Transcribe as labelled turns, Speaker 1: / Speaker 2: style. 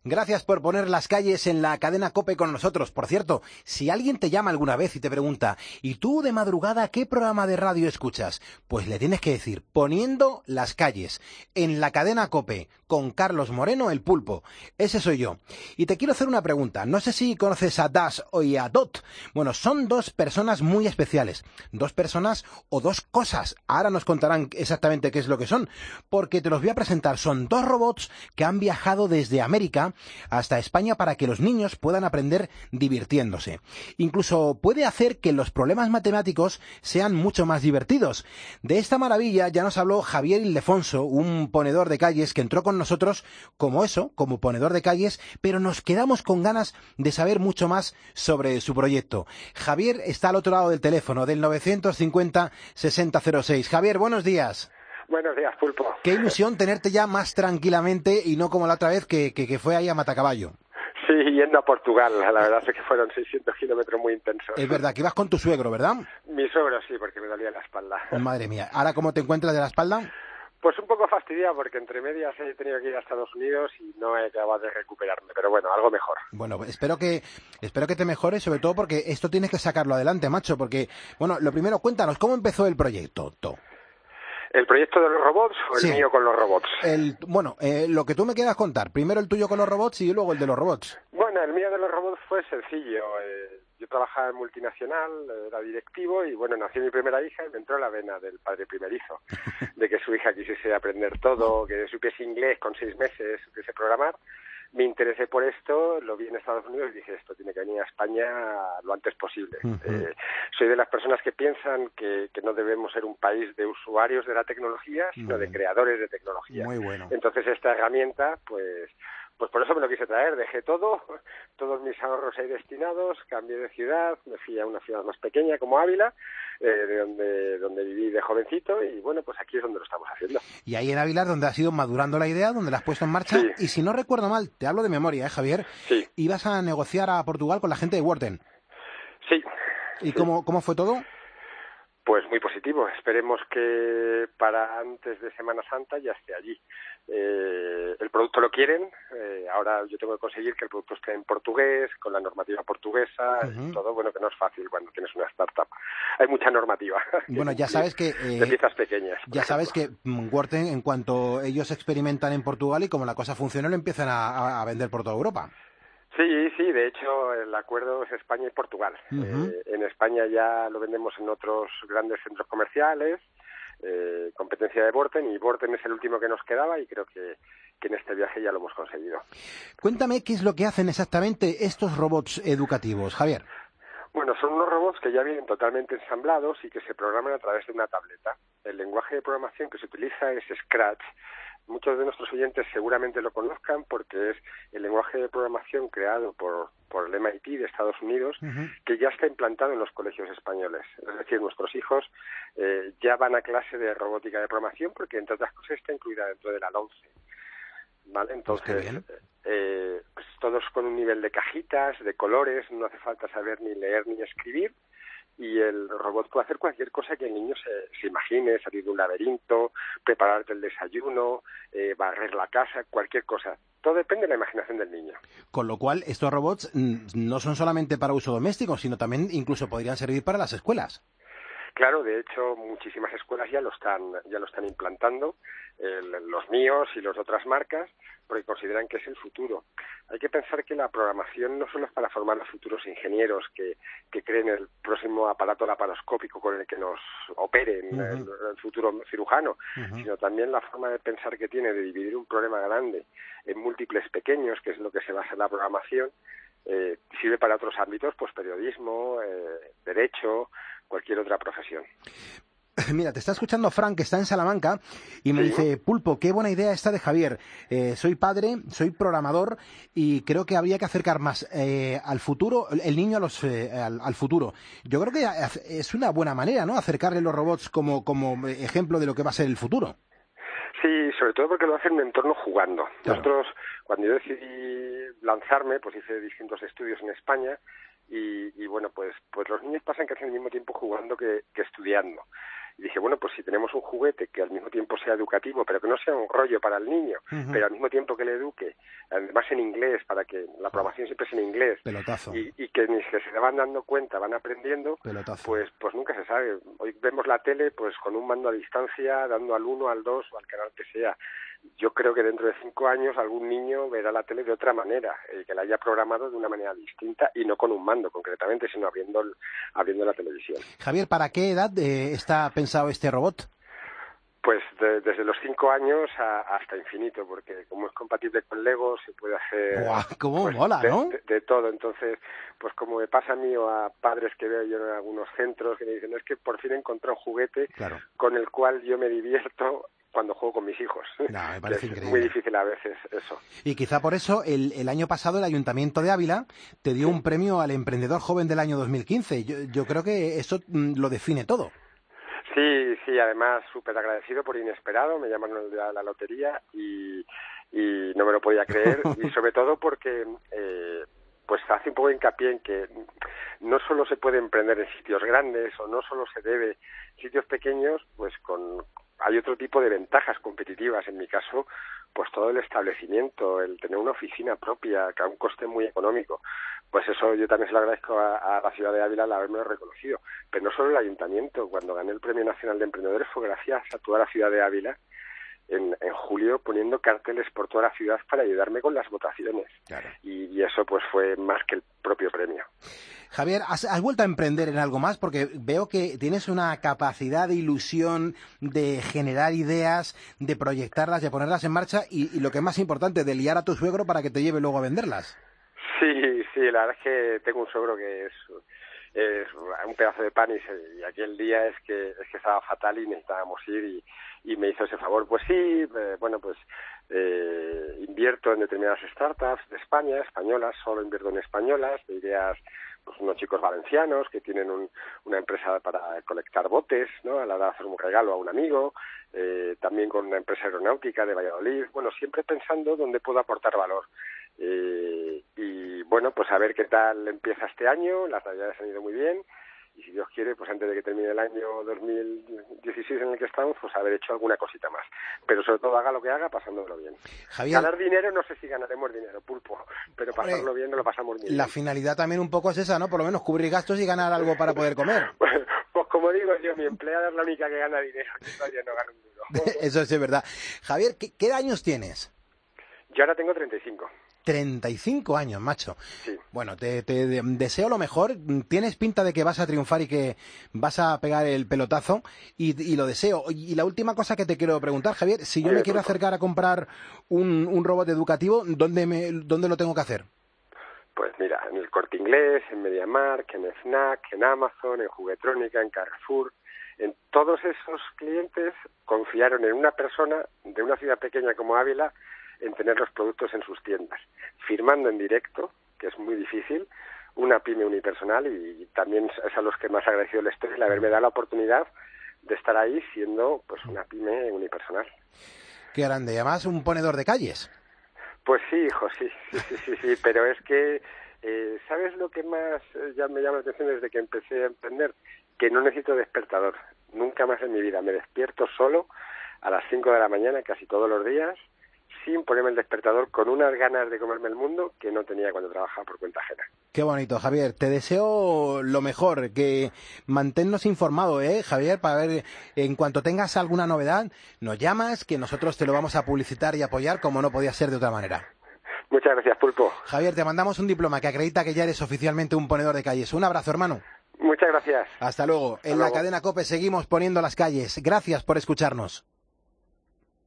Speaker 1: Gracias por poner las calles en la cadena COPE con nosotros. Por cierto, si alguien te llama alguna vez y te pregunta, ¿y tú de madrugada qué programa de radio escuchas? Pues le tienes que decir, poniendo las calles en la cadena COPE con Carlos Moreno, el Pulpo. Ese soy yo. Y te quiero hacer una pregunta. No sé si conoces a Das y a Dot. Bueno, son dos personas muy especiales. Dos personas o dos cosas. Ahora nos contarán exactamente qué es lo que son, porque te los voy a presentar. Son dos robots que han viajado desde América hasta España para que los niños puedan aprender divirtiéndose. Incluso puede hacer que los problemas matemáticos sean mucho más divertidos. De esta maravilla ya nos habló Javier Ildefonso, un ponedor de calles que entró con nosotros como ponedor de calles, pero nos quedamos con ganas de saber mucho más sobre su proyecto. Javier está al otro lado del teléfono, del 950-6006. Javier, buenos días.
Speaker 2: Buenos días, Pulpo.
Speaker 1: Qué ilusión tenerte ya más tranquilamente y no como la otra vez que fue ahí a Matacaballo.
Speaker 2: Sí, yendo a Portugal. La verdad es que fueron 600 kilómetros muy intensos.
Speaker 1: Es verdad, que ibas con tu suegro, ¿verdad?
Speaker 2: Mi suegro sí, porque me dolía la espalda.
Speaker 1: Madre mía. ¿Ahora cómo te encuentras de la espalda?
Speaker 2: Pues un poco fastidiado, porque entre medias he tenido que ir a Estados Unidos y no he acabado de recuperarme. Pero bueno, algo mejor.
Speaker 1: Bueno, espero que te mejores, sobre todo porque esto tienes que sacarlo adelante, macho. Porque, bueno, lo primero, cuéntanos, ¿cómo empezó el proyecto?
Speaker 2: ¿El proyecto de los robots o el mío con los robots?
Speaker 1: Lo que tú me quieras contar. Primero el tuyo con los robots y luego el de los robots.
Speaker 2: Bueno, el mío de los robots fue sencillo. Yo trabajaba en multinacional, era directivo y bueno, nació mi primera hija y me entró la vena del padre primerizo, de que su hija quisiese aprender todo, que supiese inglés con 6 meses, supiese programar. Me interesé por esto, lo vi en Estados Unidos y dije, esto tiene que venir a España lo antes posible. Soy de las personas que piensan que no debemos ser un país de usuarios de la tecnología, sino de creadores de tecnología.
Speaker 1: Muy bueno.
Speaker 2: Entonces esta herramienta, pues por eso me lo quise traer. Dejé todos mis ahorros ahí destinados, cambié de ciudad, me fui a una ciudad más pequeña como Ávila, de donde viví de jovencito, y bueno, pues aquí es donde lo estamos haciendo.
Speaker 1: Y ahí en Ávila donde has ido madurando la idea, donde la has puesto en marcha,
Speaker 2: sí.
Speaker 1: Y si no recuerdo mal, te hablo de memoria, Javier,
Speaker 2: sí.
Speaker 1: Ibas a negociar a Portugal con la gente de Worten.
Speaker 2: Sí.
Speaker 1: ¿Y cómo fue todo?
Speaker 2: Pues muy positivo. Esperemos que para antes de Semana Santa ya esté allí. El producto lo quieren. Ahora yo tengo que conseguir que el producto esté en portugués, con la normativa portuguesa, y todo. Bueno, que no es fácil cuando tienes una startup. Hay mucha normativa.
Speaker 1: Bueno, ya sabes que...
Speaker 2: de piezas pequeñas.
Speaker 1: Ya sabes que Worten, en cuanto ellos experimentan en Portugal y como la cosa funciona, lo empiezan a vender por toda Europa.
Speaker 2: Sí, de hecho el acuerdo es España y Portugal. En España ya lo vendemos en otros grandes centros comerciales, competencia de Worten, y Worten es el último que nos quedaba y creo que en este viaje ya lo hemos conseguido.
Speaker 1: Cuéntame qué es lo que hacen exactamente estos robots educativos, Javier.
Speaker 2: Bueno, son unos robots que ya vienen totalmente ensamblados y que se programan a través de una tableta. El lenguaje de programación que se utiliza es Scratch. Muchos de nuestros oyentes seguramente lo conozcan porque es el lenguaje de programación creado por el MIT de Estados Unidos, que ya está implantado en los colegios españoles. Es decir, nuestros hijos ya van a clase de robótica de programación porque, entre otras cosas, está incluida dentro de la LOMCE. ¿Vale? Entonces, pues todos con un nivel de cajitas, de colores, no hace falta saber ni leer ni escribir. Y el robot puede hacer cualquier cosa que el niño se imagine, salir de un laberinto, prepararte el desayuno, barrer la casa, cualquier cosa. Todo depende de la imaginación del niño.
Speaker 1: Con lo cual, estos robots no son solamente para uso doméstico, sino también incluso podrían servir para las escuelas.
Speaker 2: Claro, de hecho, muchísimas escuelas ya lo están implantando, los míos y las otras marcas, porque consideran que es el futuro. Hay que pensar que la programación no solo es para formar los futuros ingenieros que creen el próximo aparato laparoscópico con el que nos opere en el futuro cirujano, sino también la forma de pensar que tiene de dividir un problema grande en múltiples pequeños, que es lo que se basa en la programación. Sirve para otros ámbitos, pues periodismo, derecho, cualquier otra profesión.
Speaker 1: Mira, te está escuchando Frank, que está en Salamanca, y me dice, Pulpo, qué buena idea esta de Javier. Soy padre, soy programador, y creo que habría que acercar más al futuro, el niño al futuro. Yo creo que es una buena manera, ¿no?, acercarle los robots como ejemplo de lo que va a ser el futuro.
Speaker 2: Sí, sobre todo porque lo hacen en un entorno jugando.
Speaker 1: Claro.
Speaker 2: Nosotros, cuando yo decidí lanzarme, pues hice distintos estudios en España y bueno, pues los niños pasan casi al mismo tiempo jugando que estudiando. Y dije, bueno, pues si tenemos un juguete que al mismo tiempo sea educativo, pero que no sea un rollo para el niño, pero al mismo tiempo que le eduque, además en inglés, para que la programación siempre es en inglés,
Speaker 1: pelotazo.
Speaker 2: Y que ni que se van dando cuenta, van aprendiendo, pues nunca se sabe. Hoy vemos la tele pues con un mando a distancia, dando al 1, al 2 o al canal que sea. Yo creo que dentro de 5 años algún niño verá la tele de otra manera, que la haya programado de una manera distinta y no con un mando concretamente, sino abriendo la televisión.
Speaker 1: Javier, ¿para qué edad está pensado este robot?
Speaker 2: Pues desde los 5 años hasta infinito, porque como es compatible con Lego se puede hacer
Speaker 1: ¡Guau! ¿Cómo
Speaker 2: pues,
Speaker 1: mola, no?
Speaker 2: de todo. Entonces, pues como me pasa a mí o a padres que veo yo en algunos centros que me dicen, es que por fin encontré un juguete con el cual yo me divierto cuando juego con mis hijos.
Speaker 1: No, me parece increíble.
Speaker 2: Es muy difícil a veces eso.
Speaker 1: Y quizá por eso el año pasado el Ayuntamiento de Ávila te dio un premio al emprendedor joven del año 2015. Yo creo que eso lo define todo.
Speaker 2: Sí, además súper agradecido por inesperado, me llamaron a la lotería y no me lo podía creer, y sobre todo porque pues hace un poco de hincapié en que no solo se puede emprender en sitios grandes o no solo se debe en sitios pequeños, pues hay otro tipo de ventajas competitivas. En mi caso, pues todo el establecimiento, el tener una oficina propia, que a un coste muy económico, pues eso yo también se lo agradezco a la ciudad de Ávila al haberme reconocido. Pero no solo el ayuntamiento, cuando gané el Premio Nacional de Emprendedores fue gracias a toda la ciudad de Ávila, en julio poniendo carteles por toda la ciudad para ayudarme con las votaciones. Claro. Y eso pues fue más que el propio premio.
Speaker 1: Javier, ¿has vuelto a emprender en algo más? Porque veo que tienes una capacidad de ilusión, de generar ideas, de proyectarlas, de ponerlas en marcha y lo que es más importante, de liar a tu suegro para que te lleve luego a venderlas.
Speaker 2: Sí, la verdad es que tengo un suegro que es un pedazo de pan y aquel día es que estaba fatal y necesitábamos ir y me hizo ese favor. Pues sí, invierto en determinadas startups de España, españolas, solo invierto en españolas, de ideas, pues unos chicos valencianos que tienen una empresa para colectar botes, ¿no? A la hora de hacer un regalo a un amigo, también con una empresa aeronáutica de Valladolid, bueno, siempre pensando dónde puedo aportar valor. Y bueno, pues a ver qué tal empieza este año, las navidades han ido muy bien, y si Dios quiere, pues antes de que termine el año 2016 en el que estamos, pues haber hecho alguna cosita más. Pero sobre todo haga lo que haga, pasándolo bien.
Speaker 1: Javier,
Speaker 2: ganar dinero, no sé si ganaremos dinero, Pulpo, pero pasarlo bien, no lo pasamos muy bien.
Speaker 1: La finalidad también un poco es esa, ¿no? Por lo menos cubrir gastos y ganar algo para poder comer.
Speaker 2: Pues como digo yo, mi empleada es la única que gana dinero, yo todavía no gano un duro.
Speaker 1: Eso sí es verdad. Javier, ¿qué años tienes?
Speaker 2: Yo ahora tengo 35.
Speaker 1: 35 años, macho.
Speaker 2: Sí.
Speaker 1: Bueno, te deseo lo mejor. Tienes pinta de que vas a triunfar y que vas a pegar el pelotazo y lo deseo. Y la última cosa que te quiero preguntar, Javier, si yo me quiero acercar a comprar un robot educativo, ¿dónde lo tengo que hacer?
Speaker 2: Pues mira, en el Corte Inglés, en MediaMarkt, en Fnac, en Amazon, en Juguetrónica, en Carrefour. En todos esos clientes confiaron en una persona de una ciudad pequeña como Ávila en tener los productos en sus tiendas, firmando en directo, que es muy difícil, una pyme unipersonal, y también es a los que más agradecido le estoy el haberme dado la oportunidad de estar ahí siendo pues una pyme unipersonal.
Speaker 1: Qué grande, y además un ponedor de calles.
Speaker 2: Pues sí, hijo, sí, pero es que, ¿sabes lo que más ya me llama la atención desde que empecé a emprender? Que no necesito despertador, nunca más en mi vida, me despierto solo a las 5 de la mañana casi todos los días, sin ponerme el despertador, con unas ganas de comerme el mundo que no tenía cuando trabajaba por cuenta ajena.
Speaker 1: Qué bonito, Javier. Te deseo lo mejor, que manténnos informados, Javier, para ver, en cuanto tengas alguna novedad, nos llamas, que nosotros te lo vamos a publicitar y apoyar como no podía ser de otra manera.
Speaker 2: Muchas gracias, Pulpo.
Speaker 1: Javier, te mandamos un diploma que acredita que ya eres oficialmente un ponedor de calles. Un abrazo, hermano.
Speaker 2: Muchas gracias.
Speaker 1: Hasta luego. En la cadena COPE seguimos poniendo las calles. Gracias por escucharnos.